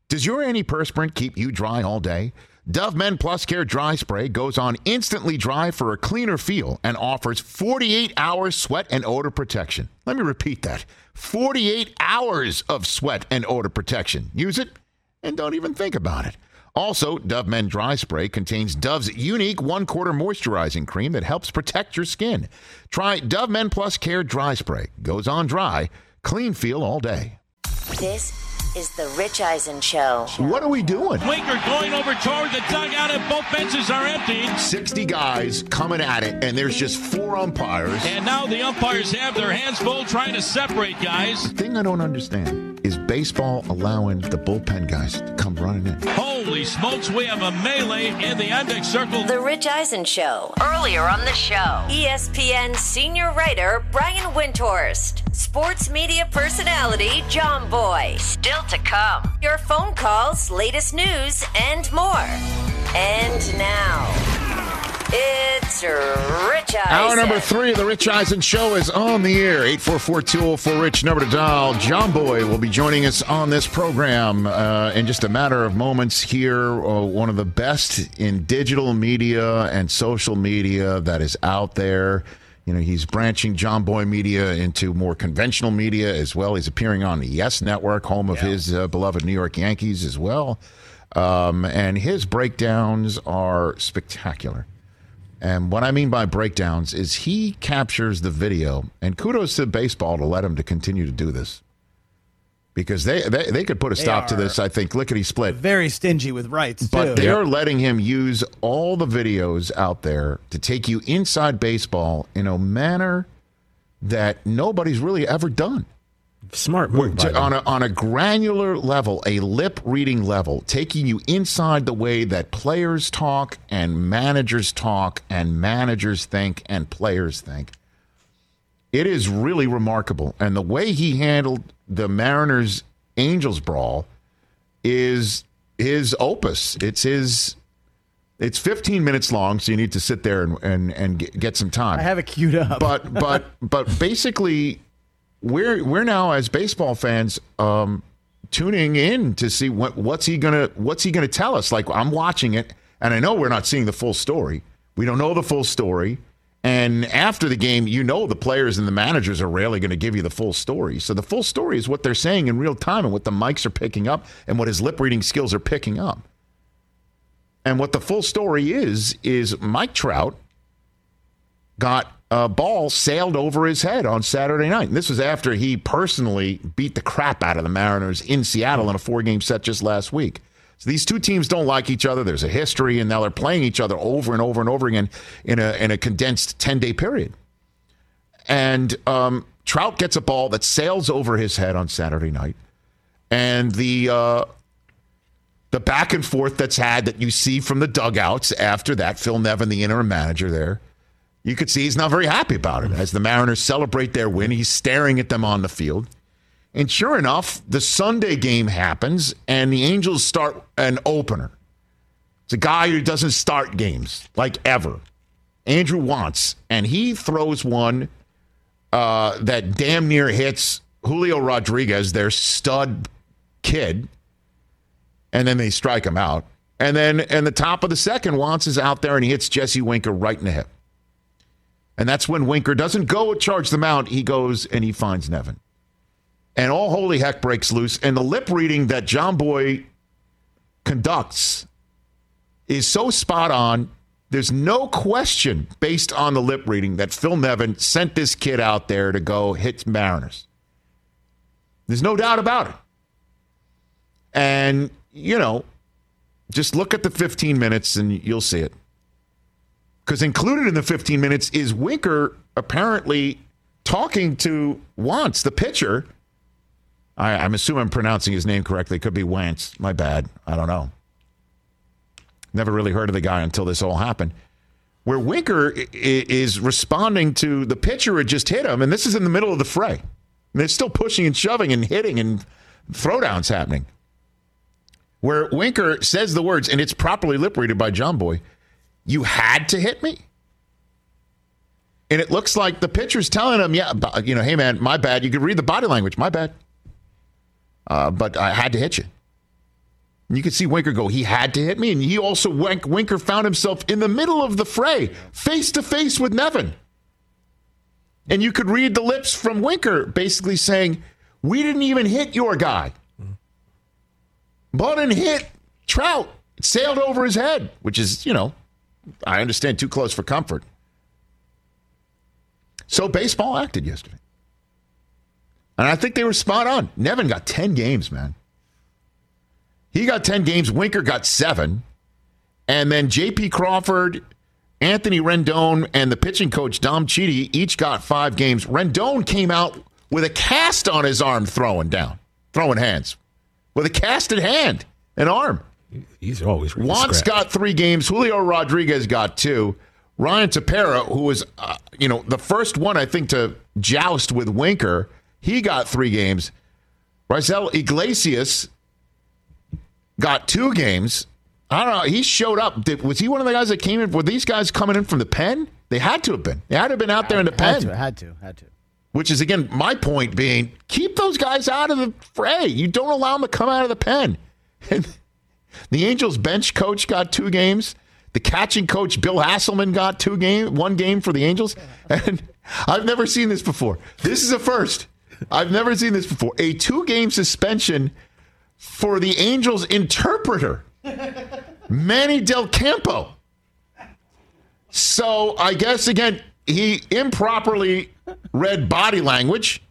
Does your antiperspirant keep you dry all day? Dove Men Plus Care Dry Spray goes on instantly dry for a cleaner feel and offers 48 hours sweat and odor protection. Let me repeat that. 48 hours of sweat and odor protection. Use it and don't even think about it. Also, Dove Men Dry Spray contains Dove's unique 1/4 moisturizing cream that helps protect your skin. Try Dove Men Plus Care Dry Spray. Goes on dry. Clean feel all day. This is the Rich Eisen Show. What are we doing? Winker going over toward the dugout and both benches are emptied. 60 guys coming at it, and there's just 4 umpires. And now the umpires have their hands full trying to separate guys. The thing I don't understand is baseball allowing the bullpen guys to come running in. Holy smokes, we have a melee in the index circle. The Rich Eisen Show. Earlier on the show, ESPN senior writer Brian Windhorst. Sports media personality John Boy. Still to come. Your phone calls, latest news, and more. And now, it's Rich Eisen. Hour number 3 of the Rich Eisen Show is on the air. 844-204-RICH, number to dial. John Boy will be joining us on this program in just a matter of moments here. One of the best in digital media and social media that is out there. You know, he's branching John Boy Media into more conventional media as well. He's appearing on the Yes Network, home of his beloved New York Yankees as well. And his breakdowns are spectacular. And what I mean by breakdowns is he captures the video, and kudos to baseball to let him to continue to do this. Because they could put a stop to this, I think, lickety-split. Very stingy with rights, too. But they're letting him use all the videos out there to take you inside baseball in a manner that nobody's really ever done. Smart move. On a granular level, a lip-reading level, taking you inside the way that players talk and managers think and players think. It is really remarkable. And the way he handled the Mariners-Angels brawl is his opus. It's 15 minutes long, so you need to sit there and get some time. I have it queued up. But basically, we're now as baseball fans tuning in to see what's he gonna tell us. Like, I'm watching it, and I know we're not seeing the full story. We don't know the full story. And after the game, you know the players and the managers are rarely going to give you the full story. So the full story is what they're saying in real time and what the mics are picking up and what his lip-reading skills are picking up. And what the full story is Mike Trout got a ball sailed over his head on Saturday night. And this was after he personally beat the crap out of the Mariners in Seattle in a 4-game set just last week. So these two teams don't like each other. There's a history, and now they're playing each other over and over and over again in a condensed 10-day period. And Trout gets a ball that sails over his head on Saturday night. And the back and forth that you see from the dugouts after that, Phil Nevin, the interim manager there, you could see he's not very happy about it. As the Mariners celebrate their win, he's staring at them on the field. And sure enough, the Sunday game happens, and the Angels start an opener. It's a guy who doesn't start games, like ever. Andrew Wantz. And he throws one that damn near hits Julio Rodriguez, their stud kid. And then they strike him out. And then in the top of the second, Wantz is out there, and he hits Jesse Winker right in the hip. And that's when Winker doesn't go and charge the mound. He goes and he finds Nevin. And all holy heck breaks loose. And the lip reading that John Boy conducts is so spot on. There's no question, based on the lip reading, that Phil Nevin sent this kid out there to go hit Mariners. There's no doubt about it. And, just look at the 15 minutes and you'll see it. Because included in the 15 minutes is Winker apparently talking to Wantz, the pitcher. I'm assuming I'm pronouncing his name correctly. It could be Wantz. My bad. I don't know. Never really heard of the guy until this all happened. Where Winker is responding to the pitcher who just hit him, and this is in the middle of the fray. And they're still pushing and shoving and hitting and throwdowns happening. Where Winker says the words, and it's properly lip-readed by John Boy, "You had to hit me?" And it looks like the pitcher's telling him, hey, man, my bad. You could read the body language. My bad. But I had to hit you. And you could see Winker go, he had to hit me. And he also, Winker found himself in the middle of the fray, face to face with Nevin. And you could read the lips from Winker basically saying, we didn't even hit your guy. Budden hit Trout. It sailed over his head, which is, I understand, too close for comfort. So baseball acted yesterday. And I think they were spot on. Nevin got 10 games, man. He got 10 games. Winker got 7. And then J.P. Crawford, Anthony Rendon, and the pitching coach, Dom Chidi, each got 5 games. Rendon came out with a cast on his arm throwing hands. With a casted hand and arm. He's always really Watts got 3 games. Julio Rodriguez got 2. Ryan Tepera, who was, the first one, I think, to joust with Winker, he got 3 games. Raisel Iglesias got 2 games. I don't know. He showed up. Was he one of the guys that came in? Were these guys coming in from the pen? They had to have been. They had to have been out there in the pen. Had to. Which is, again, my point being, keep those guys out of the fray. You don't allow them to come out of the pen. And the Angels bench coach got 2 games. The catching coach, Bill Hasselman, got 1 game for the Angels. And I've never seen this before. This is a first. I've never seen this before. A 2-game suspension for the Angels interpreter, Manny Del Campo. So I guess, again, he improperly read body language.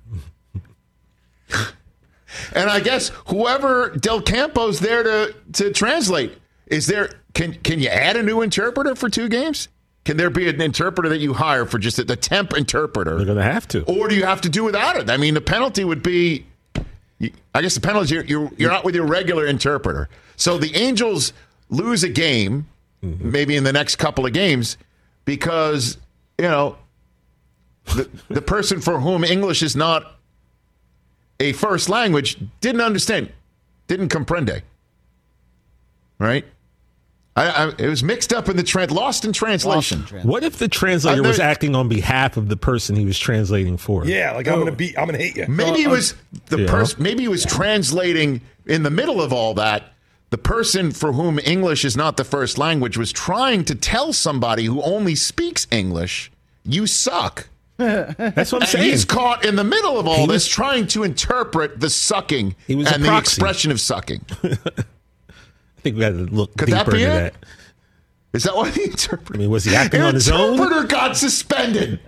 And I guess whoever Del Campo's there to translate, is there, can you add a new interpreter for 2 games? Can there be an interpreter that you hire for just the temp interpreter? They're going to have to. Or do you have to do without it? I mean, the penalty would be, I guess the penalty is you're not with your regular interpreter. So the Angels lose a game, maybe in the next couple of games, because, the person for whom English is not a first language didn't understand, didn't comprende. Right? It was mixed up in lost in translation. What if the translator was acting on behalf of the person he was translating for? Yeah, like I'm gonna hate you. Maybe it was Maybe he was translating in the middle of all that. The person for whom English is not the first language was trying to tell somebody who only speaks English, you suck. That's what I'm saying. He's caught in the middle of all this, trying to interpret the sucking and the expression of sucking. I think we got to look deeper into that. Is that what he interpreted? I mean, was he acting on his own? The interpreter got suspended.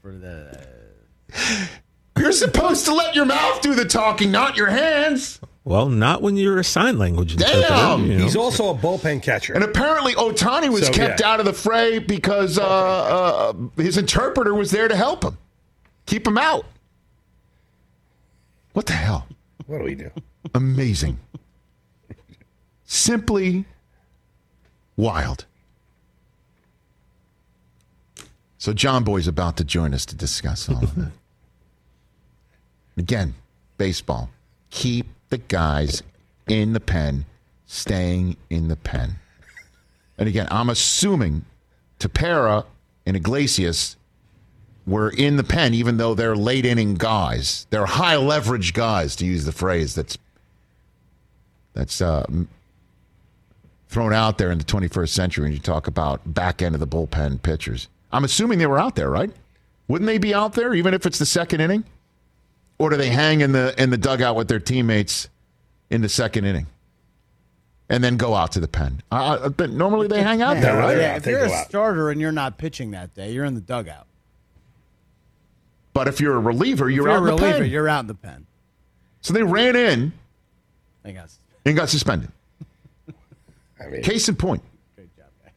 You're supposed to let your mouth do the talking, not your hands. Well, not when you're a sign language interpreter. Damn. He's also a bullpen catcher. And apparently Ohtani was kept out of the fray because his interpreter was there to help him. Keep him out. What the hell? What do we do? Amazing. Simply wild. So John Boy's about to join us to discuss all of that. Again, baseball. Keep the guys in the pen, staying in the pen. And again, I'm assuming Tepera and Iglesias were in the pen, even though they're late inning guys. They're high leverage guys, to use the phrase that's thrown out there in the 21st century when you talk about back end of the bullpen pitchers. I'm assuming they were out there, right? Wouldn't they be out there even if it's the second inning? Or do they hang in the dugout with their teammates in the second inning and then go out to the pen? But normally they hang out there, right? Yeah, if you're a starter and you're not pitching that day, you're in the dugout. But if you're a reliever, you're out in the pen. You're out in the pen. So they ran in and got suspended. I mean, case in point. Great job, guys.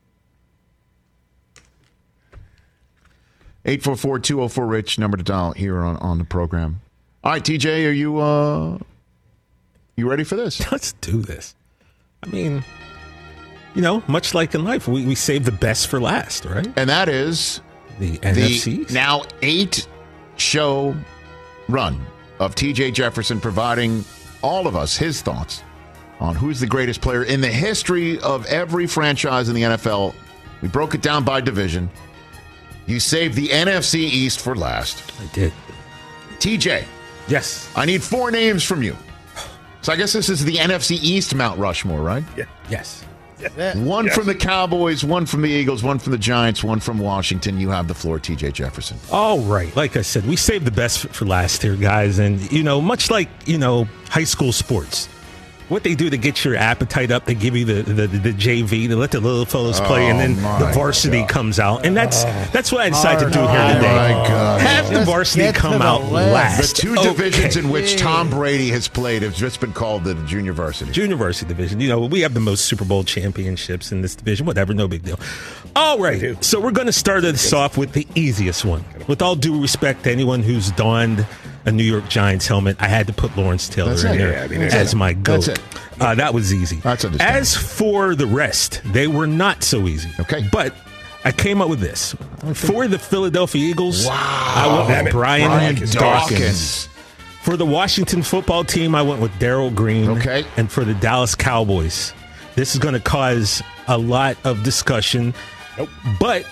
844-204-RICH, number to dial here on the program. All right, TJ, are you ready for this? Let's do this. I mean, much like in life, we save the best for last, right? And that is the NFC's. The now 8-show run of TJ Jefferson providing all of us his thoughts on who's the greatest player in the history of every franchise in the NFL. We broke it down by division. You saved the NFC East for last. I did. TJ. Yes. I need 4 names from you. So I guess this is the NFC East Mount Rushmore, right? Yeah. Yes. One Yes. from the Cowboys, one from the Eagles, one from the Giants, one from Washington. You have the floor, TJ Jefferson. All right. Like I said, we saved the best for last here, guys. And, much like, high school sports, what they do to get your appetite up, they give you the JV, to let the little fellas play, and then the varsity comes out. And that's what I decided to do here today. my God. Have the Just varsity get to come the out list. The last. two divisions in which Tom Brady has played have just been called the junior varsity. Junior varsity division. We have the most Super Bowl championships in this division. Whatever, no big deal. All right, so we're going to start this off with the easiest one. With all due respect to anyone who's donned a New York Giants helmet, I had to put Lawrence Taylor That's in it. there Yeah, I mean, as my GOAT. That's it. That was easy. That's understandable. As for the rest, they were not so easy. Okay. But I came up with this. For the Philadelphia Eagles, I went Damn with it. Brian Dawkins. Dawkins. For the Washington football team, I went with Darryl Green. Okay. And for the Dallas Cowboys, this is going to cause a lot of discussion. Nope. But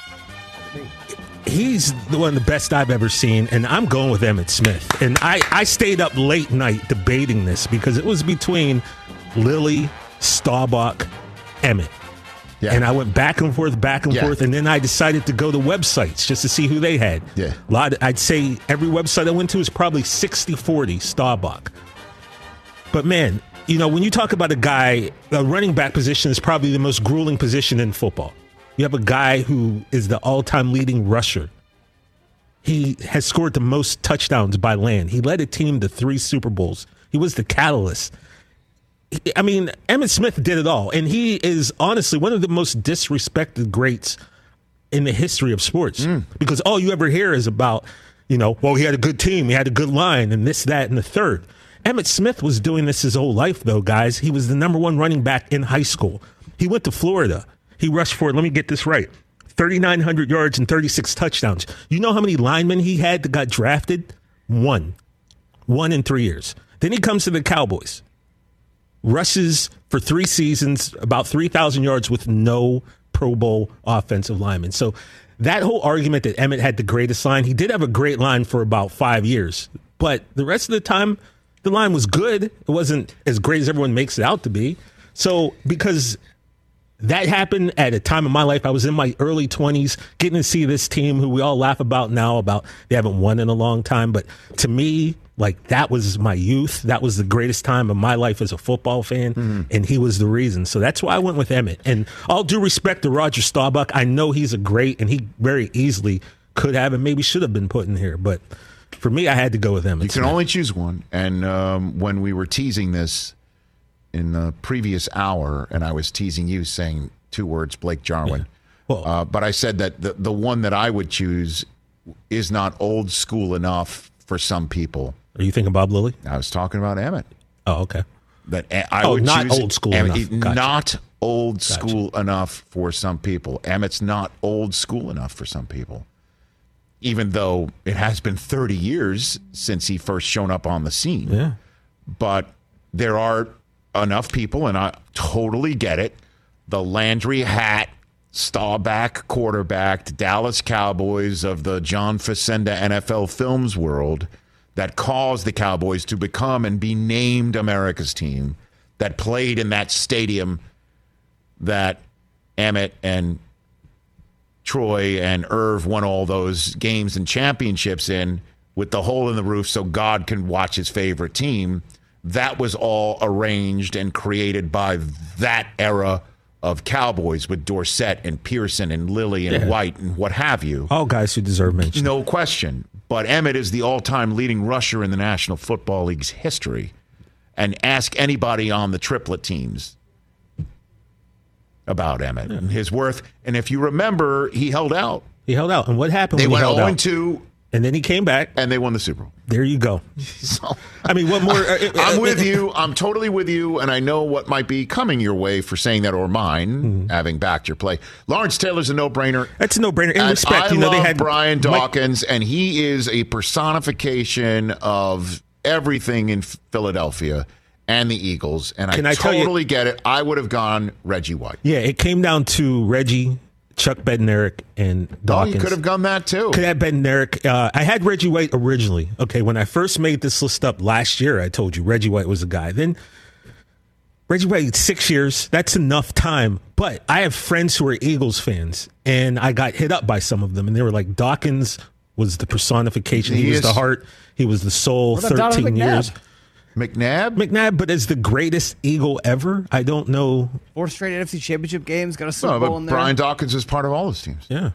he's one of the best I've ever seen, and I'm going with Emmitt Smith. And I stayed up late night debating this because it was between Lilly, Staubach, Emmett. Yeah. And I went back and forth, and then I decided to go to websites just to see who they had. Yeah. I'd say every website I went to is probably 60-40 Staubach. But man, when you talk about a running back position is probably the most grueling position in football. You have a guy who is the all-time leading rusher. He has scored the most touchdowns by land. He led a team to 3 Super Bowls. He was the catalyst. I mean, Emmitt Smith did it all, and he is honestly one of the most disrespected greats in the history of sports because all you ever hear is about, he had a good team, he had a good line, and this, that, and the third. Emmitt Smith was doing this his whole life, though, guys. He was the number 1 running back in high school. He went to Florida. He rushed for, let me get this right, 3,900 yards and 36 touchdowns. You know how many linemen he had that got drafted? 1 in 3 years. Then he comes to the Cowboys. Rushes for 3 seasons, about 3,000 yards with no Pro Bowl offensive linemen. So that whole argument that Emmett had the greatest line, he did have a great line for about 5 years. But the rest of the time, the line was good. It wasn't as great as everyone makes it out to be. So because that happened at a time in my life, I was in my early 20s, getting to see this team who we all laugh about now, about they haven't won in a long time. But to me, that was my youth. That was the greatest time of my life as a football fan, and he was the reason. So that's why I went with Emmett. And all due respect to Roger Staubach, I know he's a great, and he very easily could have and maybe should have been put in here. But for me, I had to go with Emmett. You can only choose one. And when we were teasing this in the previous hour, and I was teasing you saying 2 words, Blake Jarwin. Yeah. Well, but I said that the one that I would choose is not old school enough for some people. are you thinking Bob Lilly? I was talking about Emmett. Oh, okay. That I would not choose old school Emmett. enough. Gotcha. Not old school enough for some people. Emmett's not old school enough for some people. Even though it has been 30 years since he first shown up on the scene. Yeah. But there are enough people, and I totally get it, the Landry hat, Staubach quarterback, Dallas Cowboys of the John Facenda NFL Films world that caused the Cowboys to become and be named America's team, that played in that stadium that Emmett and Troy and Irv won all those games and championships in, with the hole in the roof so God can watch his favorite team. That was all arranged and created by that era of Cowboys with Dorsett and Pearson and Lilly and White and what have you. All guys who deserve mention. No question. But Emmett is the all-time leading rusher in the National Football League's history. And ask anybody on the triplet teams about Emmett and his worth. And if you remember, he held out. He held out. And what happened They when he went held out? 0-2, And then he came back. and they won the Super Bowl. There you go. So, I mean, what more? I'm with you. I'm totally with you, and I know what might be coming your way for saying that, or mine, having backed your play. Lawrence Taylor's a no-brainer. That's a no-brainer. In And respect, I they love had Brian Dawkins, and he is a personification of everything in Philadelphia and the Eagles. And Can I I tell you- totally get it. I would have gone Reggie White. Yeah, it came down to Reggie, Chuck Bednarik and Dawkins. You could have done that too. Could have Bednarik. I had Reggie White originally. Okay, when I first made this list up last year, I told you Reggie White was a guy. Then Reggie White, 6 years. That's enough time. But I have friends who are Eagles fans, and I got hit up by some of them, and they were like, Dawkins was the personification. He was the heart. He was the soul. 13 years. McNabb, but as the greatest Eagle ever, I don't know. 4 straight NFC Championship games, got a Super Bowl in there. Brian Dawkins is part of all those teams. Yeah.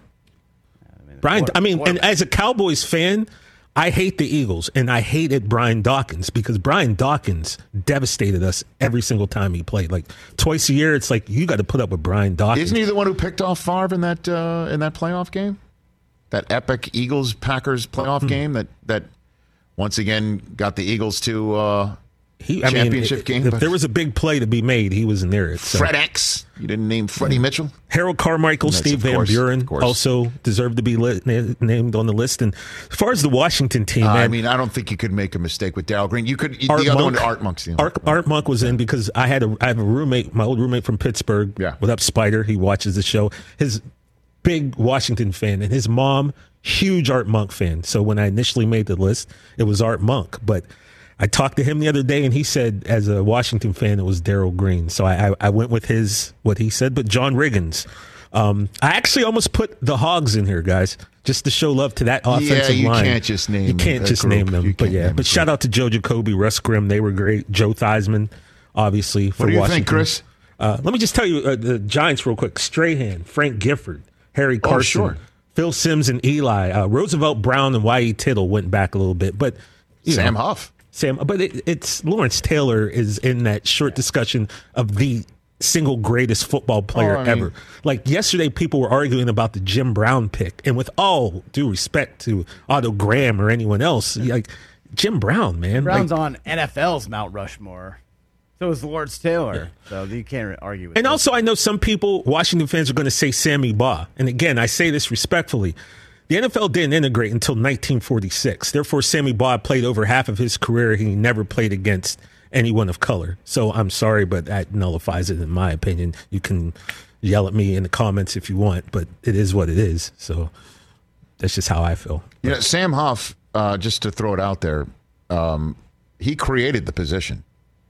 And as a Cowboys fan, I hate the Eagles, and I hated Brian Dawkins because Brian Dawkins devastated us every single time he played. Like twice a year, it's like you got to put up with Brian Dawkins. Isn't he the one who picked off Favre in that playoff game? That epic Eagles-Packers playoff game that once again got the Eagles to championship game. If there was a big play to be made, he was in there. Fred X. You didn't name Freddie Mitchell? Harold Carmichael, Steve Van Buren also deserved to be named on the list. And as far as the Washington team, I don't think you could make a mistake with Darryl Green. You could. Art Monk's the other one. Art Monk was in because I have a roommate, my old roommate from Pittsburgh. Yeah. What up, Spider? He watches the show. His big Washington fan, and his mom, huge Art Monk fan. So when I initially made the list, it was Art Monk. But I talked to him the other day, and he said, as a Washington fan, it was Darryl Green. So I went with what he said. But John Riggins, I actually almost put the Hogs in here, guys, just to show love to that offensive line. You can't just name them. But shout out to Joe Jacoby, Russ Grimm. They were great. Joe Theismann, obviously, for Washington. What do you think, Chris? Let me just tell you the Giants real quick. Strahan, Frank Gifford, Harry Carson, Phil Simms, and Eli. Roosevelt Brown and Y.E. Tittle went back a little bit. But Sam Huff. But it's Lawrence Taylor is in that short discussion of the single greatest football player ever. Like yesterday, people were arguing about the Jim Brown pick, and with all due respect to Otto Graham or anyone else, like Jim Brown, man, Brown's on NFL's Mount Rushmore. So is Lawrence Taylor. So you can't argue with And this. also, I know some people, Washington fans, are going to say Sammy Baugh. And again, I say this respectfully. The NFL didn't integrate until 1946. Therefore, Sammy Baugh played over half of his career. He never played against anyone of color. So I'm sorry, but that nullifies it in my opinion. You can yell at me in the comments if you want, but it is what it is. So that's just how I feel. Yeah, Sam Huff, just to throw it out there, he created the position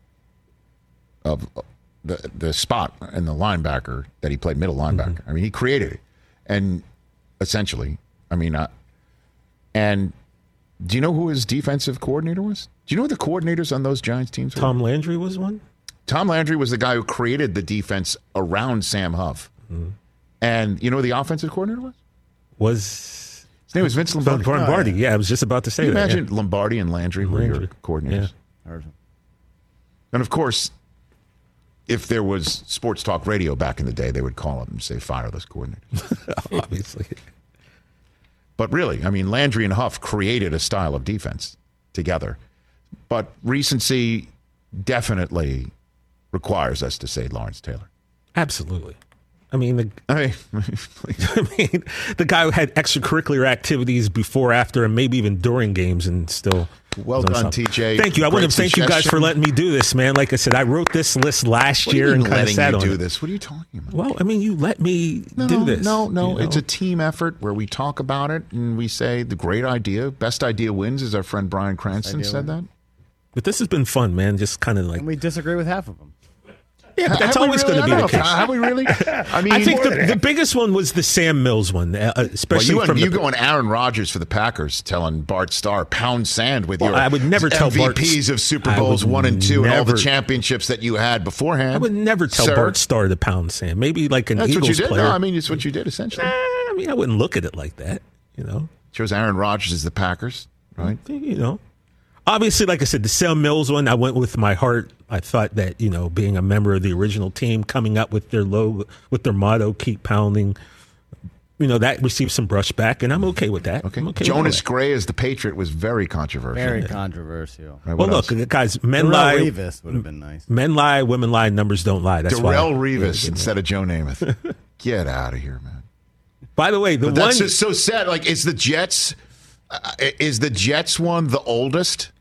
of the spot and the linebacker that he played, middle linebacker. Mm-hmm. I mean, he created it. And essentially, and do you know who his defensive coordinator was? Do you know who the coordinators on those Giants teams were? Tom Landry was one? Tom Landry was the guy who created the defense around Sam Huff. Mm-hmm. And you know who the offensive coordinator was? His name was Vince Lombardi. Lombardi, yeah, I was just about to say Can you that. imagine Lombardi and Landry were your coordinators? Yeah. And of course, if there was sports talk radio back in the day, they would call up and say, fire those coordinators. Obviously. But really, I mean, Landry and Huff created a style of defense together. But recency definitely requires us to say Lawrence Taylor. Absolutely. I mean, the guy who had extracurricular activities before, after, and maybe even during games, and still. Well done, TJ. Thank you. I want to thank you guys for letting me do this, man. Like I said, I wrote this list last year and kind of sat on it. This? What are you talking about? Well, I mean, you let me do this. No. It's a team effort where we talk about it and we say the great idea, best idea wins, as our friend Brian Cranston said that. But this has been fun, man. Just kind of like. And we disagree with half of them. Yeah, but that's always going to be the case. Have we really? I mean, I think the biggest one was the Sam Mills one, especially well, from you go on Aaron Rodgers for the Packers, telling Bart Starr pound sand with your I would never tell MVPs of Super Bowls 1 and 2 and all the championships that you had beforehand. I would never tell Bart Starr to pound sand. Maybe like an That's Eagles what you did. player. No, I mean, it's what you did essentially. I mean, I wouldn't look at it like that. You know, chose Aaron Rodgers as the Packers, right? You know. Obviously, like I said, the Sam Mills one, I went with my heart. I thought that, being a member of the original team, coming up with their logo, with their motto, keep pounding, that received some brushback, and I'm okay with that. Okay. Okay Jonas Gray as the Patriot was very controversial. Very controversial. Right, well, look, guys, men lie. Revis would have been nice. Men lie, women lie, numbers don't lie. That's Darrell Revis instead of Joe Namath. Get out of here, man. By the way, that's just so sad. Like, is the Jets one the oldest?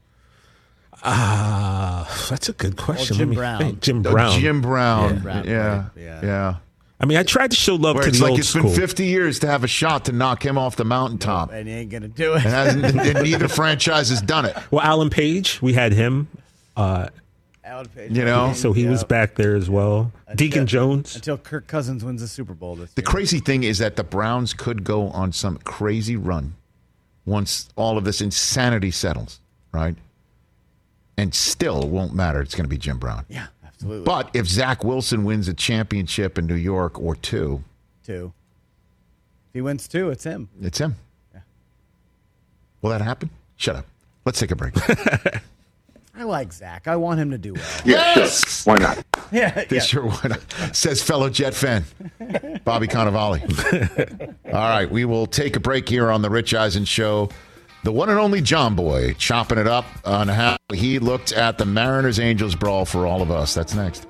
That's a good question. Jim Brown. Jim Brown. Jim Brown. Yeah. Yeah. I mean, I tried to show love Where to it's the like old it's school. been 50 years to have a shot to knock him off the mountaintop. And he ain't going to do it. And neither franchise has done it. Well, Alan Page, we had him. Alan Page. You know? So he was back there as well. Deacon Jones. Until Kirk Cousins wins the Super Bowl this The year. crazy thing is that the Browns could go on some crazy run once all of this insanity settles, right? And still, it won't matter. It's going to be Jim Brown. Yeah, absolutely. But if Zach Wilson wins a championship in New York or two, If he wins 2, it's him. it's him. Yeah. Will that happen? Shut up. Let's take a break. I like Zach. I want him to do well. Yes! Why not? Yeah. Sure, why not? Says fellow Jet fan, Bobby Cannavale. All right, we will take a break here on the Rich Eisen Show. The one and only John Boy chopping it up on how he looked at the Mariners-Angels brawl for all of us. That's next.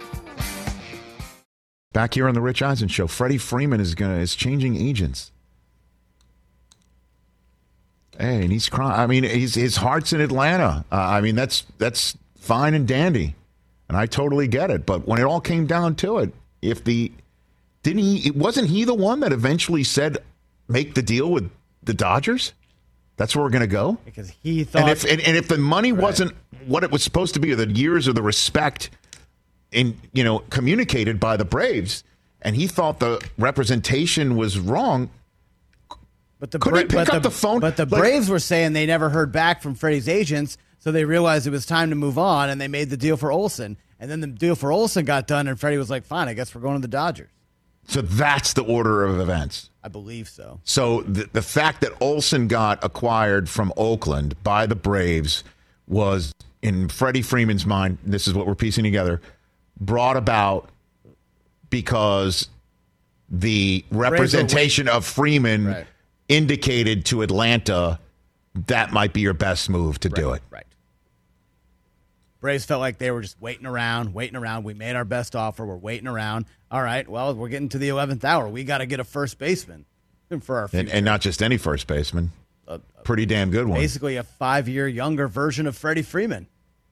Back here on the Rich Eisen Show, Freddie Freeman is changing agents. Hey, and he's crying. I mean, his heart's in Atlanta. I mean, that's fine and dandy, and I totally get it. But when it all came down to it, wasn't he the one that eventually said, make the deal with the Dodgers? That's where we're going to go. Because he thought. And if the money wasn't what it was supposed to be, or the years or the respect communicated by the Braves, and he thought the representation was wrong. But the Could he pick up the phone? But the Braves were saying they never heard back from Freddie's agents, so they realized it was time to move on, and they made the deal for Olsen. And then the deal for Olsen got done, and Freddie was like, fine, I guess we're going to the Dodgers. So that's the order of events. I believe so. So the fact that Olsen got acquired from Oakland by the Braves was, in Freddie Freeman's mind, this is what we're piecing together, brought about because the representation of Freeman indicated to Atlanta that might be your best move to do it. Right. Braves felt like they were just waiting around. We made our best offer. We're waiting around. All right, well, we're getting to the 11th hour. We got to get a first baseman for our future. And not just any first baseman. Pretty damn good one. Basically a 5-year younger version of Freddie Freeman.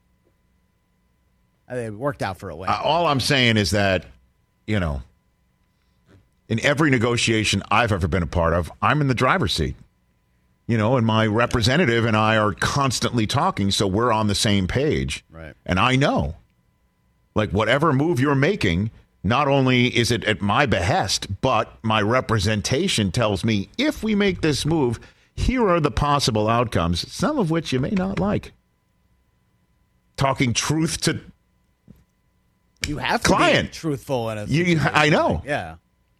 It worked out for Atlanta. All I'm saying is that, in every negotiation I've ever been a part of, I'm in the driver's seat. And my representative and I are constantly talking, so we're on the same page. Right. And I know, like, whatever move you're making, not only is it at my behest, but my representation tells me, if we make this move, here are the possible outcomes, some of which you may not like. Talking truth to you have to client. be truthful in a I know. Yeah.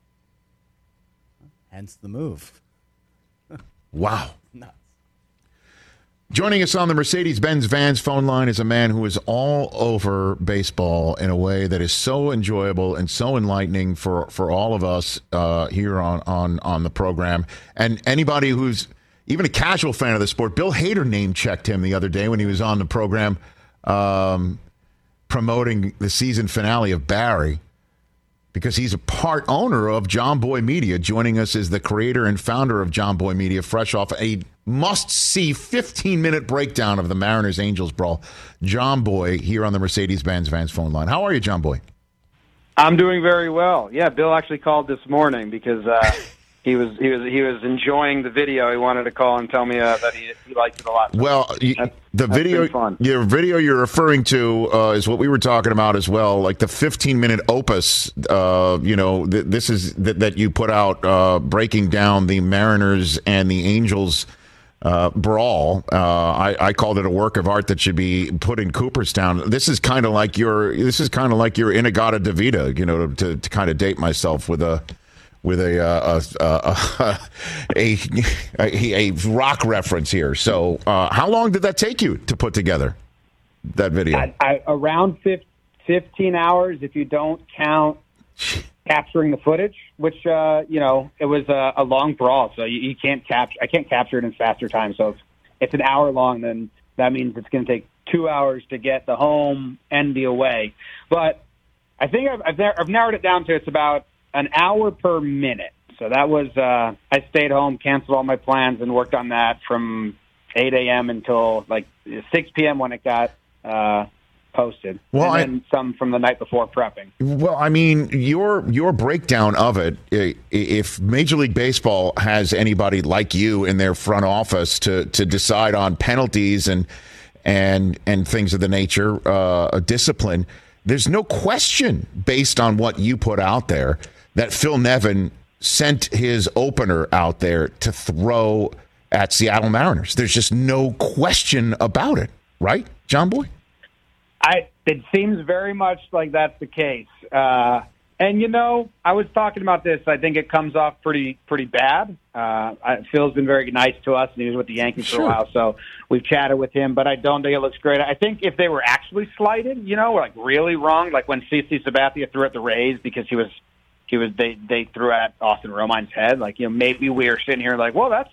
Hence the move. Wow. Nuts. Joining us on the Mercedes-Benz Vans phone line is a man who is all over baseball in a way that is so enjoyable and so enlightening for all of us here on the program. And anybody who's even a casual fan of the sport, Bill Hader name-checked him the other day when he was on the program promoting the season finale of Barry, because he's a part owner of John Boy Media. Joining us is the creator and founder of John Boy Media, fresh off a must-see 15-minute breakdown of the Mariners-Angels brawl. John Boy here on the Mercedes-Benz Vans phone line. How are you, John Boy? I'm doing very well. Yeah, Bill actually called this morning because he was enjoying the video. He wanted to call and tell me that he liked it a lot. Well, your video you're referring to is what we were talking about as well, like the 15-minute opus. This is that you put out breaking down the Mariners and the Angels brawl. I called it a work of art that should be put in Cooperstown. This is kind of like your Inagata DeVita, to kind of date myself with a rock reference here. So, how long did that take you to put together that video? Around 15 hours, if you don't count capturing the footage, which it was a long brawl, so you can't capture. I can't capture it in faster time. So if it's an hour long, then that means it's going to take 2 hours to get the home and the away. But I think I've narrowed it down to it's about an hour per minute. So that was, I stayed home, canceled all my plans, and worked on that from 8 a.m. until like 6 p.m. when it got posted. Well, and then some from the night before prepping. Well, I mean, your breakdown of it, if Major League Baseball has anybody like you in their front office to decide on penalties and things of the nature, discipline, there's no question, based on what you put out there, that Phil Nevin sent his opener out there to throw at Seattle Mariners. There's just no question about it, right, John Boy? It seems very much like that's the case. And, you know, I was talking about this. I think it comes off pretty bad. Phil's been very nice to us, and he was with the Yankees for a while, so we've chatted with him, but I don't think it looks great. I think if they were actually slighted, you know, like really wrong, like when CC Sabathia threw at the Rays because they threw at Austin Romine's head, like, you know, maybe we were sitting here like, well, that's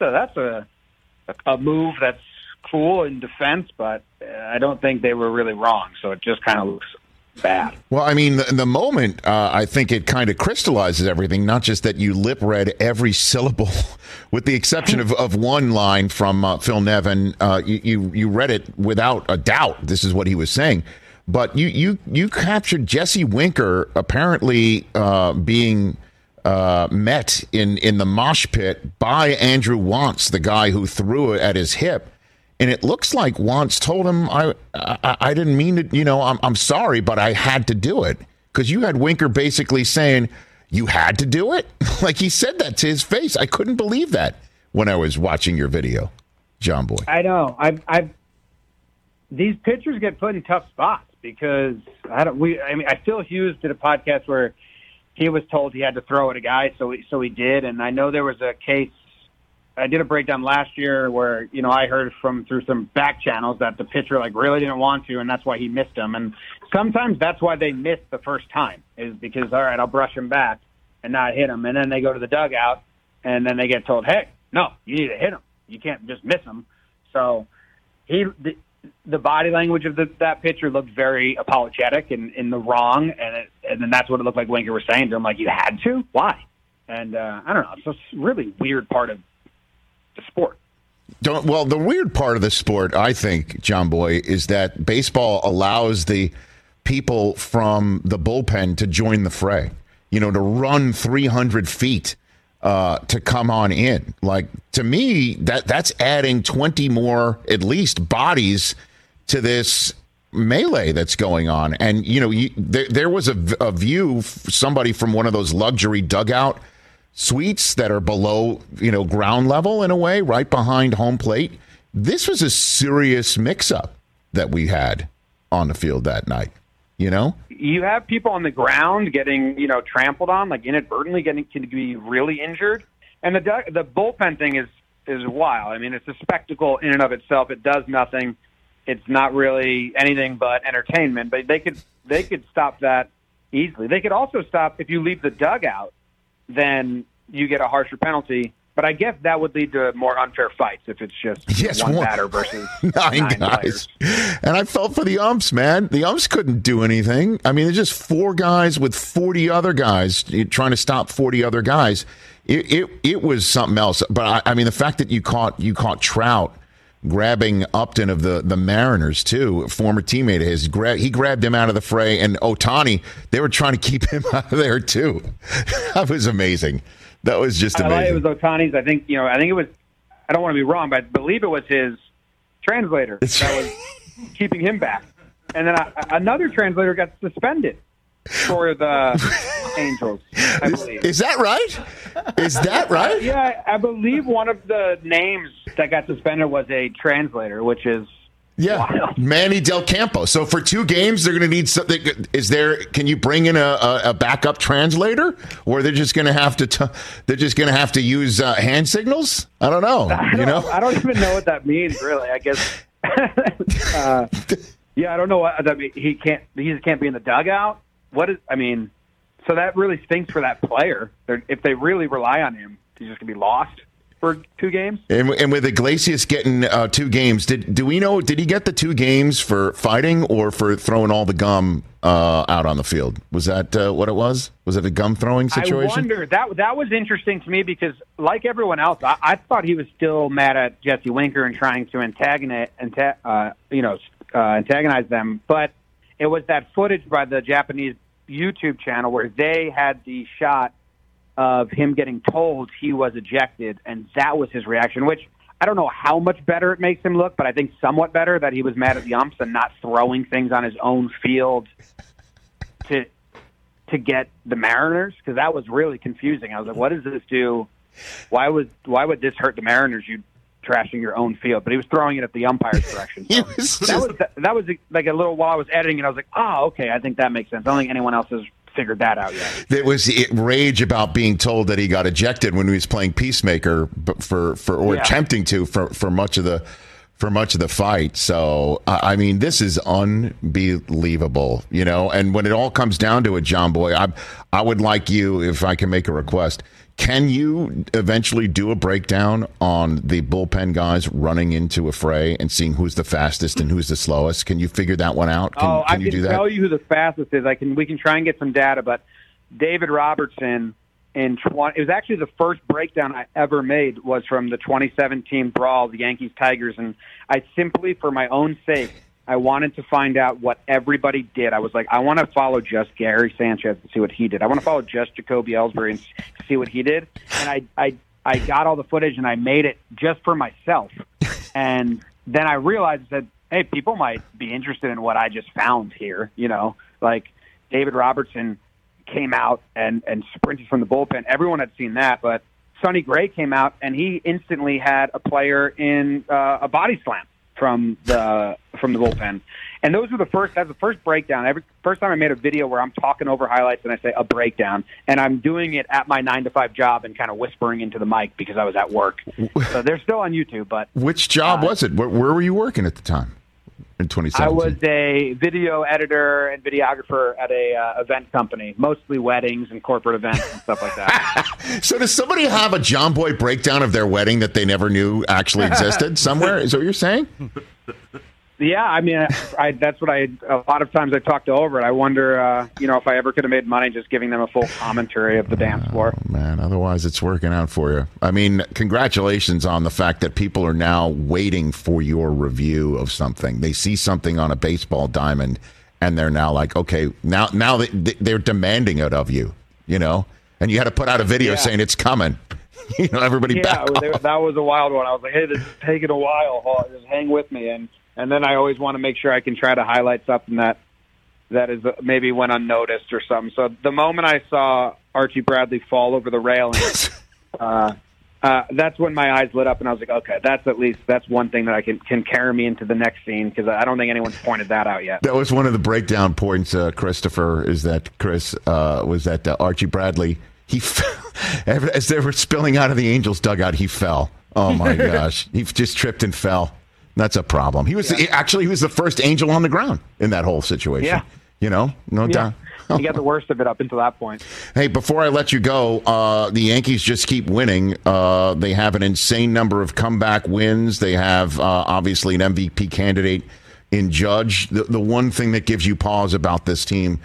a move that's cool in defense, but I don't think they were really wrong, so it just kind of looks bad. Well, I mean, the moment, I think it kind of crystallizes everything, not just that you lip read every syllable, with the exception of one line from Phil Nevin. You read it without a doubt. This is what he was saying. But you captured Jesse Winker apparently being met in the mosh pit by Andrew Wantz, the guy who threw it at his hip. And it looks like Wantz told him, I didn't mean to, you know, I'm sorry, but I had to do it. Because you had Winker basically saying, you had to do it? Like, he said that to his face. I couldn't believe that when I was watching your video, John Boy. I know. These pitchers get put in tough spots because Phil Hughes did a podcast where he was told he had to throw at a guy, so he did. And I know there was a case. I did a breakdown last year where, you know, I heard through some back channels that the pitcher like really didn't want to, and that's why he missed him. And sometimes that's why they miss the first time, is because, all right, I'll brush him back and not hit him. And then they go to the dugout and then they get told, hey, no, you need to hit him. You can't just miss him. So the body language of that pitcher looked very apologetic and in the wrong. And then that's what it looked like Winker was saying to him, like, you had to? Why? And I don't know. It's a really weird part of the sport. Well, the weird part of the sport, I think, John Boy, is that baseball allows the people from the bullpen to join the fray, you know, to run 300 feet to come on in. Like, to me, that's adding 20 more, at least, bodies to this melee that's going on. And, you know, there was a view, somebody from one of those luxury dugout suites that are below, you know, ground level in a way, right behind home plate. This was a serious mix-up that we had on the field that night, you know? You have people on the ground getting, you know, trampled on, like inadvertently can be really injured. And the bullpen thing is wild. I mean, it's a spectacle in and of itself. It does nothing. It's not really anything but entertainment, but they could stop that easily. They could also stop, if you leave the dugout, then you get a harsher penalty. But I guess that would lead to more unfair fights if it's just one batter versus nine guys. Players. And I felt for the umps, man. The umps couldn't do anything. I mean, there's just four guys with 40 other guys trying to stop 40 other guys. It was something else. But I mean, the fact that you caught Trout grabbing Upton of the Mariners too, a former teammate of his, he grabbed him out of the fray, and Ohtani, they were trying to keep him out of there too. That was amazing. That was just amazing. It was Ohtani's. I think it was. I don't want to be wrong, but I believe it was his translator that was keeping him back, and then another translator got suspended for the Angels, I believe. Is that right? Is that right? Yeah, I believe one of the names that got suspended was a translator, which is wild. Manny Del Campo. So for 2 games, they're going to need something. Can you bring in a backup translator, or they're just going to have to use hand signals? I don't know. I don't even know what that means, really. I guess. I don't know what that means. He can't be in the dugout. So that really stinks for that player. If they really rely on him, he's just going to be lost for 2 games. And with Iglesias getting 2 games, do we know, did he get the 2 games for fighting or for throwing all the gum out on the field? Was that what it was? Was it a gum throwing situation? I wonder. That was interesting to me because, like everyone else, I thought he was still mad at Jesse Winker and trying to antagonize them. But it was that footage by the Japanese YouTube channel where they had the shot of him getting told he was ejected, and that was his reaction, which I don't know how much better it makes him look, but I think somewhat better that he was mad at the umps and not throwing things on his own field to get the Mariners, because that was really confusing. I was like, what does this do? Why would this hurt the Mariners, you trashing your own field? But he was throwing it at the umpire's direction. So that was like a little while I was editing, and I was like, oh, okay, I think that makes sense. I don't think anyone else has figured that out yet. There was rage about being told that he got ejected when he was playing Peacemaker, but attempting to for much of the fight. So I mean, this is unbelievable, And when it all comes down to it, John Boy, I would like you, if I can make a request. Can you eventually do a breakdown on the bullpen guys running into a fray and seeing who's the fastest and who's the slowest? Can you figure that one out? Can you do that? I can tell you who the fastest is. We can try and get some data, but David Robertson it was actually the first breakdown I ever made was from the 2017 brawl, the Yankees-Tigers, and I simply, for my own sake, I wanted to find out what everybody did. I was like, I want to follow just Gary Sanchez and see what he did. I want to follow just Jacoby Ellsbury and see what he did. And I got all the footage and I made it just for myself. And then I realized that, hey, people might be interested in what I just found here. Like David Robertson came out and sprinted from the bullpen. Everyone had seen that, but Sonny Gray came out and he instantly had a player in a body slam from the bullpen. And that's the first breakdown. First time I made a video where I'm talking over highlights and I say a breakdown, and I'm doing it at my 9-to-5 job and kind of whispering into the mic because I was at work. So they're still on YouTube. But which job was it? Where were you working at the time in 2017? I was a video editor and videographer at a event company, mostly weddings and corporate events and stuff like that. So does somebody have a John Boy breakdown of their wedding that they never knew actually existed somewhere? Is that what you're saying? Yeah, I mean, that's what a lot of times I talked over it. I wonder, if I ever could have made money just giving them a full commentary of the dance floor. Oh, man, otherwise it's working out for you. I mean, congratulations on the fact that people are now waiting for your review of something. They see something on a baseball diamond, and they're now like, okay, now they're demanding it of you, And you had to put out a video saying it's coming. Everybody back off. That was a wild one. I was like, hey, this is taking a while. Just hang with me. And then I always want to make sure I can try to highlight something that is maybe went unnoticed or something. So the moment I saw Archie Bradley fall over the railing, that's when my eyes lit up, and I was like, okay, that's one thing that I can carry me into the next scene, because I don't think anyone's pointed that out yet. That was one of the breakdown points, Christopher, is that Chris was that Archie Bradley, he fell. As they were spilling out of the Angels dugout, he fell. Oh, my gosh. He just tripped and fell. That's a problem. He was he was the first Angel on the ground in that whole situation. Yeah. No doubt. He got the worst of it up until that point. Hey, before I let you go, the Yankees just keep winning. They have an insane number of comeback wins. They have obviously an MVP candidate in Judge. The one thing that gives you pause about this team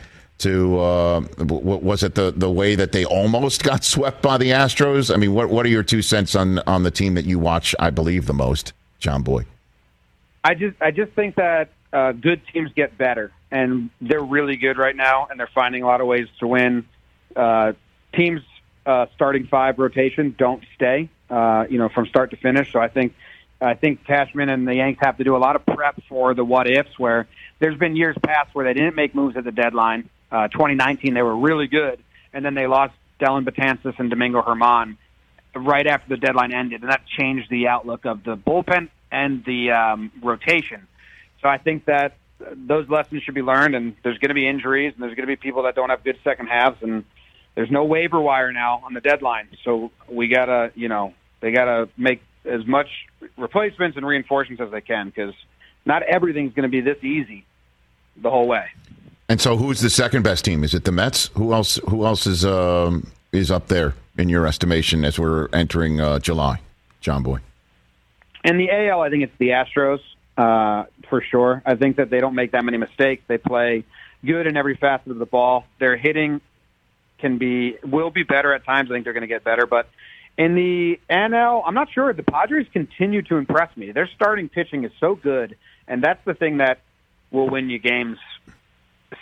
was it the way that they almost got swept by the Astros? I mean, what are your 2 cents on the team that you watch, I believe, the most, John Boy? I just think that good teams get better, and they're really good right now, and they're finding a lot of ways to win. Teams starting 5 rotation don't stay, from start to finish. So I think Cashman and the Yanks have to do a lot of prep for the what ifs, where there's been years past where they didn't make moves at the deadline. 2019 they were really good, and then they lost Dellin Betances and Domingo Germán right after the deadline ended, and that changed the outlook of the bullpen and the rotation. So I think that those lessons should be learned, and there's going to be injuries, and there's going to be people that don't have good second halves, and there's no waiver wire now on the deadline. So we got to, they got to make as much replacements and reinforcements as they can, because not everything's going to be this easy the whole way. And so who's the second best team? Is it the Mets? Who else is up there in your estimation as we're entering July, John Boy? In the AL, I think it's the Astros, for sure. I think that they don't make that many mistakes. They play good in every facet of the ball. Their hitting will be better at times. I think they're going to get better. But in the NL, I'm not sure. The Padres continue to impress me. Their starting pitching is so good, and that's the thing that will win you games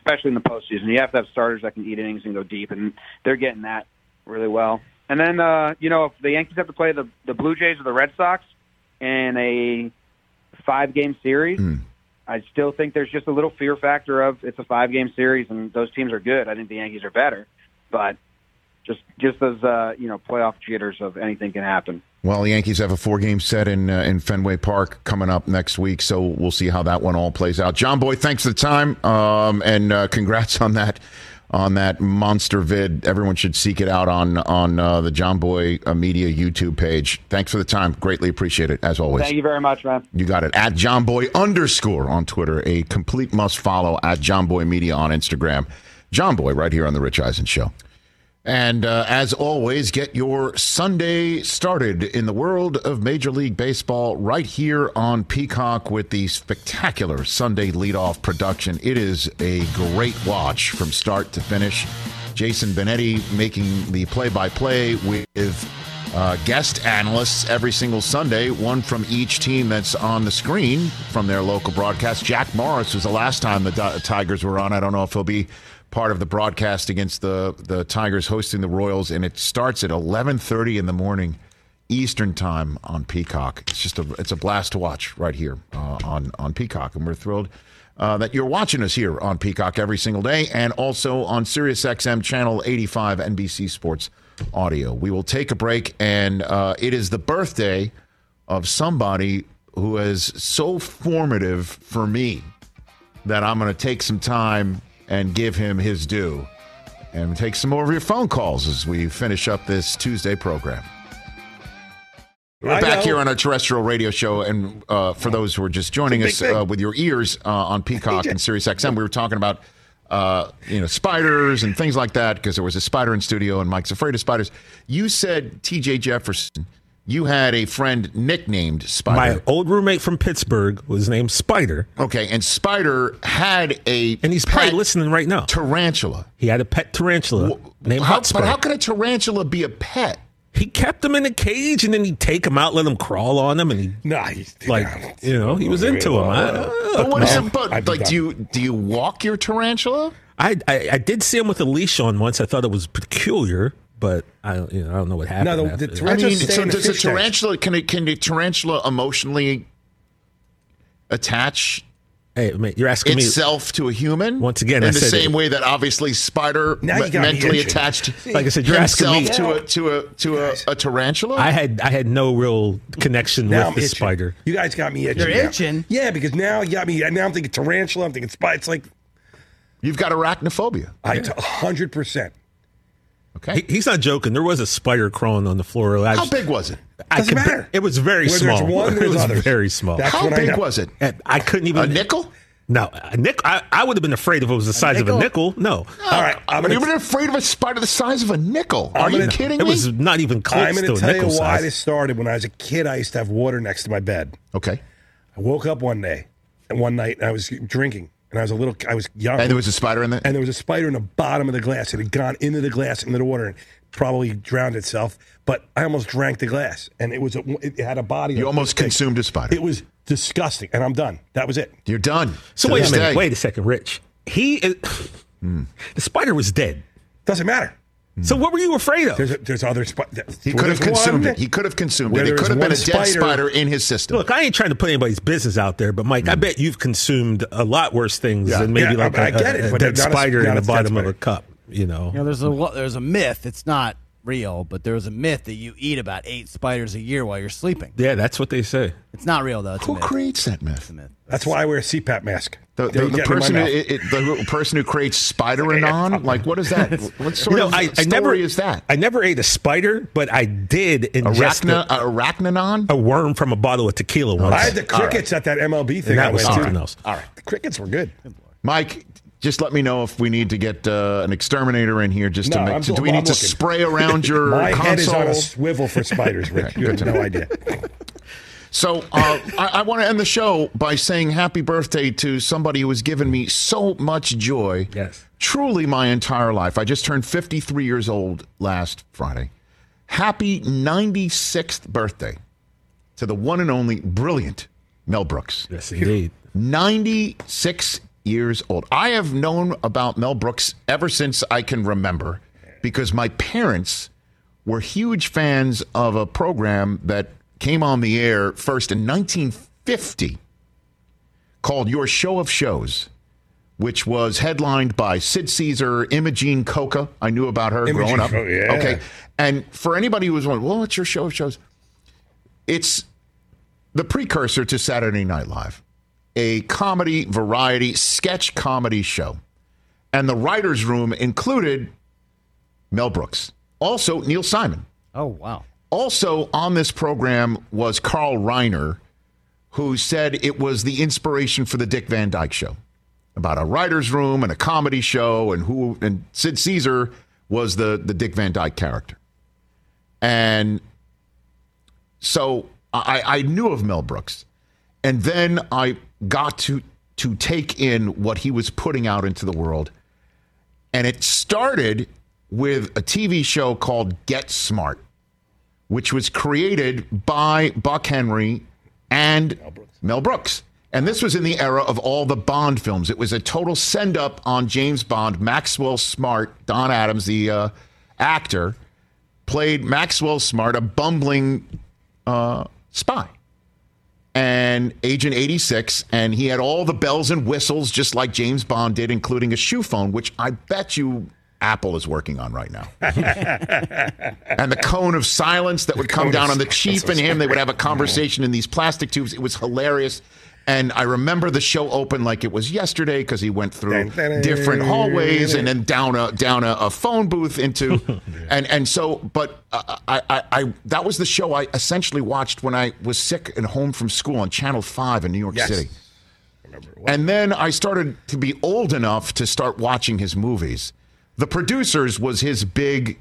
especially in the postseason. You have to have starters that can eat innings and go deep, and they're getting that really well. And then, if the Yankees have to play the Blue Jays or the Red Sox in a 5-game series, I still think there's just a little fear factor of it's a 5-game series and those teams are good. I think the Yankees are better, but just as playoff jitters of anything can happen. Well, the Yankees have a 4-game set in Fenway Park coming up next week, so we'll see how that one all plays out. John Boy, thanks for the time, and congrats on that monster vid. Everyone should seek it out on the John Boy Media YouTube page. Thanks for the time. Greatly appreciate it, as always. Thank you very much, man. You got it. At JohnBoy_ on Twitter. A complete must follow at John Boy Media on Instagram. John Boy right here on The Rich Eisen Show. And as always, get your Sunday started in the world of Major League Baseball right here on Peacock with the spectacular Sunday leadoff production. It is a great watch from start to finish. Jason Benetti making the play-by-play with guest analysts every single Sunday, one from each team that's on the screen from their local broadcast. Jack Morris was the last time the Tigers were on. I don't know if he'll be part of the broadcast against the Tigers hosting the Royals, and it starts at 11:30 in the morning Eastern time on Peacock. It's a blast to watch right here on Peacock, and we're thrilled that you're watching us here on Peacock every single day, and also on SiriusXM channel 85 NBC Sports Audio. We will take a break, and it is the birthday of somebody who is so formative for me that I'm going to take some time and give him his due. And take some more of your phone calls as we finish up this Tuesday program. We're back here on our terrestrial radio show, and for those who are just joining us with your ears on Peacock and SiriusXM, we were talking about spiders and things like that, because there was a spider in studio and Mike's afraid of spiders. You said, TJ Jefferson, you had a friend nicknamed Spider. My old roommate from Pittsburgh was named Spider. Okay, and Spider had a and he's probably listening right now. Tarantula. He had a pet tarantula named Hotspur. But how can a tarantula be a pet? He kept them in a cage, and then he'd take them out, let them crawl on them, and he he was into them. Do you walk your tarantula? I did see him with a leash on once. I thought it was peculiar. But I don't know what happened. No, the tarantula can a tarantula emotionally attach? Hey, mate, you're asking itself to a human once again in the same way that obviously spider mentally attached. Like I said, you're asking me to a tarantula. I had no real connection with the spider. You guys got me itching. You're itching, yeah, because now you got me. Now I'm thinking tarantula. I'm thinking spider. It's like you've got arachnophobia. 100%. Okay. He's not joking. There was a spider crawling on the floor. How big was it? Doesn't matter. It was very small. There's one, it was others. Very small. How big was it? I couldn't even. A nickel? No, a nickel. I would have been afraid if it was the size of a nickel. No. All right. You've been afraid of a spider the size of a nickel. Are you kidding me? It was not even close to a nickel size. I'm going to tell you why this started. When I was a kid, I used to have water next to my bed. Okay. I woke up one night, and I was drinking. And I was young. And there was a spider in there? And there was a spider in the bottom of the glass. It had gone into the glass, into the water, and probably drowned itself. But I almost drank the glass. And it had a body. You almost consumed a spider. It was disgusting. And I'm done. That was it. You're done. So wait a minute. Wait a second, Rich. The spider was dead. Doesn't matter. So what were you afraid of? There's other spiders. He could have consumed it. He could have consumed it. It could have been a dead spider in his system. Look, I ain't trying to put anybody's business out there, but Mike, I bet you've consumed a lot worse things than maybe a dead spider in the bottom of a cup. There's a myth. It's not real, but there's a myth that you eat about 8 spiders a year while you're sleeping. Yeah, that's what they say. It's not real though. It's Who a myth. creates that myth? It's a myth. That's why I wear a CPAP mask. The person who creates Spider-Anon? Like, what is that? What sort of story is that? I never ate a spider, but I did ingest Arachnanon? A worm from a bottle of tequila once. I had the crickets at that MLB thing. And that was something else. All right. The crickets were good. Mike, just let me know if we need to get an exterminator in here just to make. Do we need to spray around your My console? head is on a swivel for spiders, Rich. You have no idea. So I want to end the show by saying happy birthday to somebody who has given me so much joy. Yes. Truly my entire life. I just turned 53 years old last Friday. Happy 96th birthday to the one and only brilliant Mel Brooks. Yes, indeed. 96 years old. I have known about Mel Brooks ever since I can remember because my parents were huge fans of a program that came on the air first in 1950 called Your Show of Shows, which was headlined by Sid Caesar, Imogene Coca. I knew about her growing up. Yeah. Okay. And for anybody who was wondering, well, what's Your Show of Shows? It's the precursor to Saturday Night Live, a comedy, variety, sketch comedy show. And the writer's room included Mel Brooks. Also, Neil Simon. Oh, wow. Also on this program was Carl Reiner, who said it was the inspiration for the Dick Van Dyke Show, about a writer's room and a comedy show, and Sid Caesar was the Dick Van Dyke character. And so I knew of Mel Brooks, and then I got to take in what he was putting out into the world, and it started with a TV show called Get Smart, which was created by Buck Henry and Mel Brooks. And this was in the era of all the Bond films. It was a total send-up on James Bond. Maxwell Smart, Don Adams, the actor, played Maxwell Smart, a bumbling spy. And Agent 86, and he had all the bells and whistles just like James Bond did, including a shoe phone, which I bet you Apple is working on right now. And the cone of silence that would come down on the chief and him. They would have a conversation in these plastic tubes. It was hilarious. And I remember the show opened like it was yesterday because he went through different hallways and then down a phone booth into and so. But I that was the show I essentially watched when I was sick and home from school on Channel 5 in New York City. And then I started to be old enough to start watching his movies. The Producers was his big,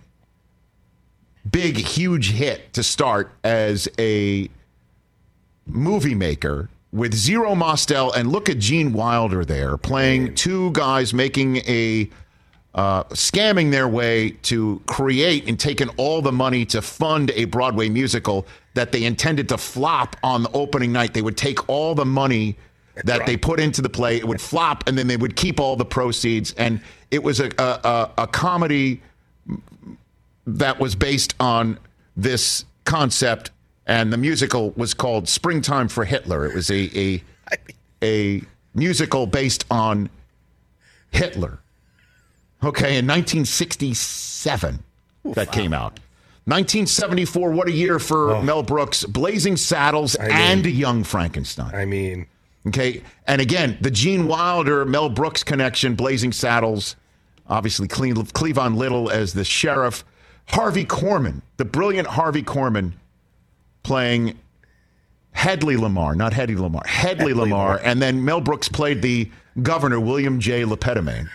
huge hit to start as a movie maker with Zero Mostel, and look at Gene Wilder there playing two guys making a scamming their way to create and taking all the money to fund a Broadway musical that they intended to flop on the opening night. They would take all the money that they put into the play, it would flop, and then they would keep all the proceeds. And it was a comedy that was based on this concept, and the musical was called Springtime for Hitler. It was a musical based on Hitler. Okay, in 1967, that came out. 1974, what a year for Mel Brooks. Blazing Saddles and Young Frankenstein. Okay, and again, the Gene Wilder, Mel Brooks connection, Blazing Saddles, obviously Cleavon Little as the sheriff. Harvey Korman, the brilliant Harvey Korman, playing Hedley Lamar, not Hedy Lamar, Hedley Lamar, and then Mel Brooks played the governor, William J. LePetomane,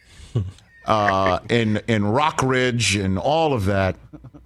in Rock Ridge and all of that.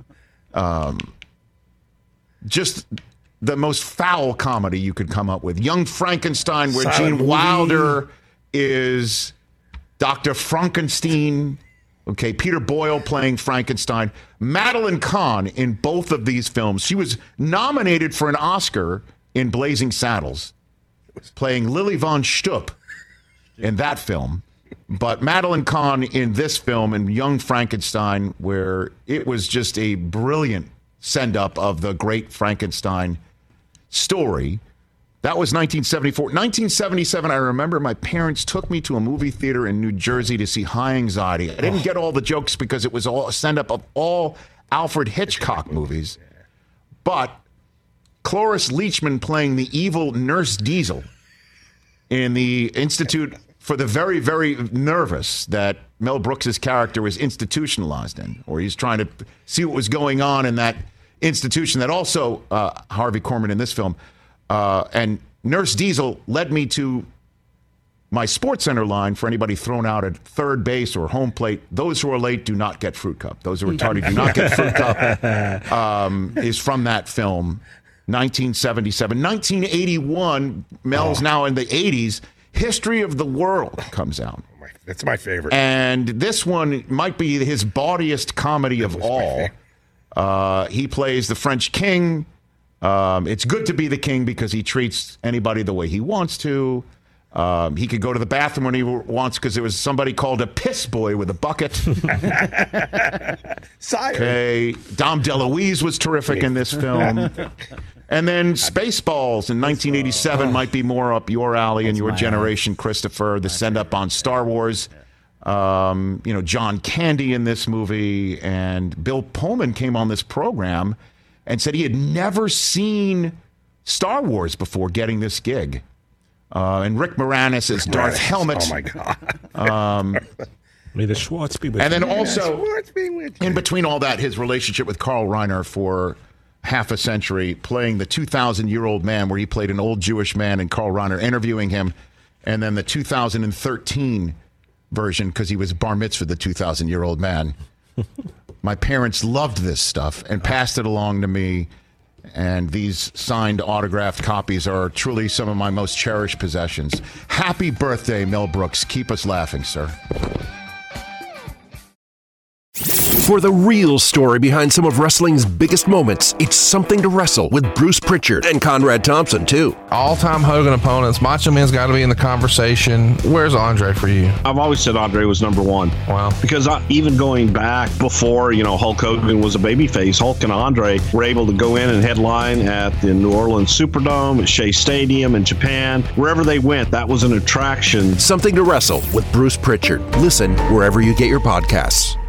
Just the most foul comedy you could come up with. Young Frankenstein, where Gene Wilder is Dr. Frankenstein. Okay, Peter Boyle playing Frankenstein. Madeline Kahn in both of these films. She was nominated for an Oscar in Blazing Saddles, playing Lily von Stupp in that film. But Madeline Kahn in this film, in Young Frankenstein, where it was just a brilliant send-up of the great Frankenstein story. That was 1974. 1977, I remember my parents took me to a movie theater in New Jersey to see High Anxiety. I didn't get all the jokes because it was all a send-up of all Alfred Hitchcock movies. But Cloris Leachman playing the evil Nurse Diesel in the Institute for the Very, Very Nervous that Mel Brooks' character was institutionalized in, or he's trying to see what was going on in that institution that also Harvey Korman in this film. And Nurse Diesel led me to my SportsCenter line for anybody thrown out at third base or home plate. Those who are late do not get Fruit Cup. Those who are tardy do not get Fruit Cup. Is from that film, 1977. 1981, Mel's now in the 80s. History of the World comes out. That's my favorite. And this one might be his bawdiest comedy of all. He plays the French king. It's good to be the king because he treats anybody the way he wants to. He could go to the bathroom when he wants because there was somebody called a piss boy with a bucket. Okay, Dom DeLuise was terrific in this film. And then Spaceballs in 1987 might be more up your alley and your generation, Christopher. The send-up on Star Wars. John Candy in this movie. And Bill Pullman came on this program and said he had never seen Star Wars before getting this gig. And Rick Moranis as Darth Helmet. Oh, my God. May the Schwartz be with And then you. also, in between all that, his relationship with Carl Reiner for half a century, playing the 2,000-year-old man, where he played an old Jewish man, and Carl Reiner interviewing him, and then the 2013 version, because he was bar mitzvah, the 2,000-year-old man. My parents loved this stuff and passed it along to me, and these signed, autographed copies are truly some of my most cherished possessions. Happy birthday, Mel Brooks. Keep us laughing, sir. For the real story behind some of wrestling's biggest moments, it's Something to Wrestle with Bruce Pritchard and Conrad Thompson, too. All-time Hogan opponents. Macho Man's got to be in the conversation. Where's Andre for you? I've always said Andre was number one. Wow. Because even going back before, Hulk Hogan was a babyface, Hulk and Andre were able to go in and headline at the New Orleans Superdome, at Shea Stadium in Japan. Wherever they went, that was an attraction. Something to Wrestle with Bruce Pritchard. Listen wherever you get your podcasts.